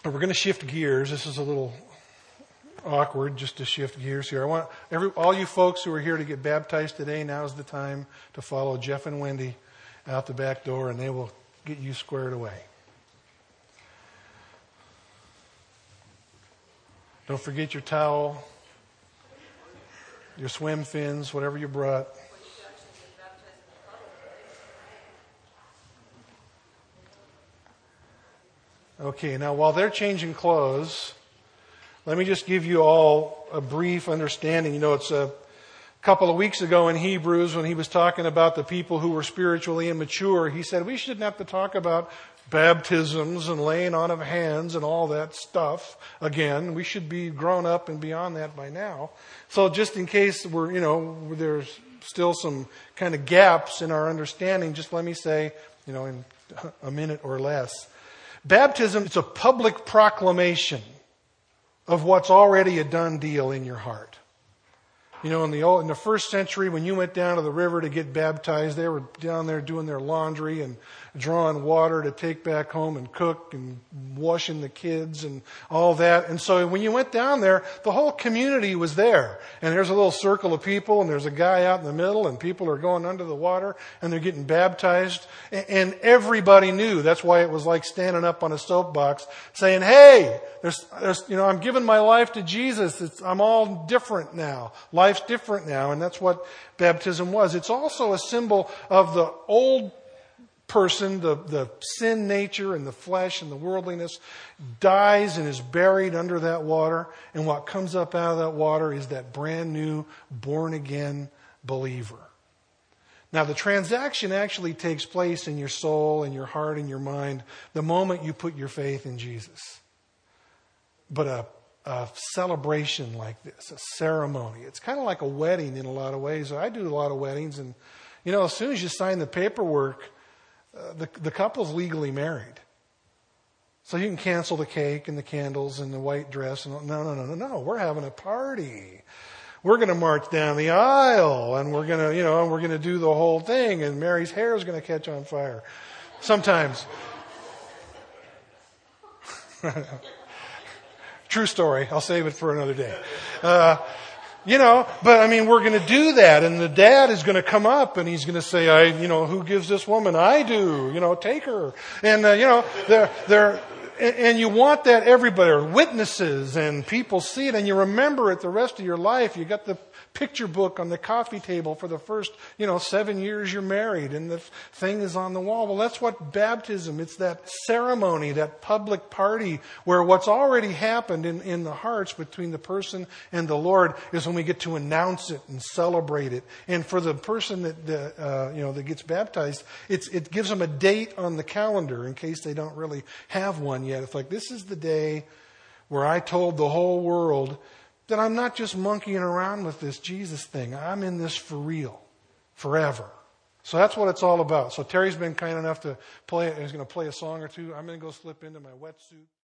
we're going to shift gears. This is a little awkward just to shift gears here. I want all you folks who are here to get baptized today, now's the time to follow Jeff and Wendy out the back door, and they will get you squared away. Don't forget your towel, your swim fins, whatever you brought. Okay, now while they're changing clothes, let me just give you all a brief understanding. You know, it's a couple of weeks ago in Hebrews when he was talking about the people who were spiritually immature, he said we shouldn't have to talk about baptisms and laying on of hands and all that stuff again. We should be grown up and beyond that by now. So just in case there's still some kind of gaps in our understanding, just let me say, in a minute or less. Baptism is a public proclamation of what's already a done deal in your heart. In the first century, when you went down to the river to get baptized, they were down there doing their laundry and drawing water to take back home and cook and washing the kids and all that. And so when you went down there, the whole community was there. And there's a little circle of people, and there's a guy out in the middle, and people are going under the water, and they're getting baptized. And everybody knew. That's why it was like standing up on a soapbox saying, hey, I'm giving my life to Jesus. I'm all different now. Life's different now. And that's what baptism was. It's also a symbol of the old person, the sin nature and the flesh and the worldliness dies and is buried under that water. And what comes up out of that water is that brand new, born again believer. Now, the transaction actually takes place in your soul and your heart and your mind the moment you put your faith in Jesus. But a celebration like this, a ceremony, it's kind of like a wedding in a lot of ways. I do a lot of weddings, and as soon as you sign the paperwork, the couple's legally married. So you can cancel the cake and the candles and the white dress. And no. We're having a party. We're going to march down the aisle, and we're going to do the whole thing. And Mary's hair is going to catch on fire. Sometimes. True story. I'll save it for another day. We're going to do that. And the dad is going to come up and he's going to say, who gives this woman? I do, take her. And, and you want that everybody, witnesses and people see it and you remember it the rest of your life. You got the picture book on the coffee table for the first, 7 years you're married and the thing is on the wall. Well, that's what baptism, it's that ceremony, that public party where what's already happened in the hearts between the person and the Lord is when we get to announce it and celebrate it. And for the person that gets baptized, it gives them a date on the calendar in case they don't really have one yet. It's like, this is the day where I told the whole world that I'm not just monkeying around with this Jesus thing. I'm in this for real, forever. So that's what it's all about. So Terry's been kind enough to play. He's going to play a song or two. I'm going to go slip into my wetsuit.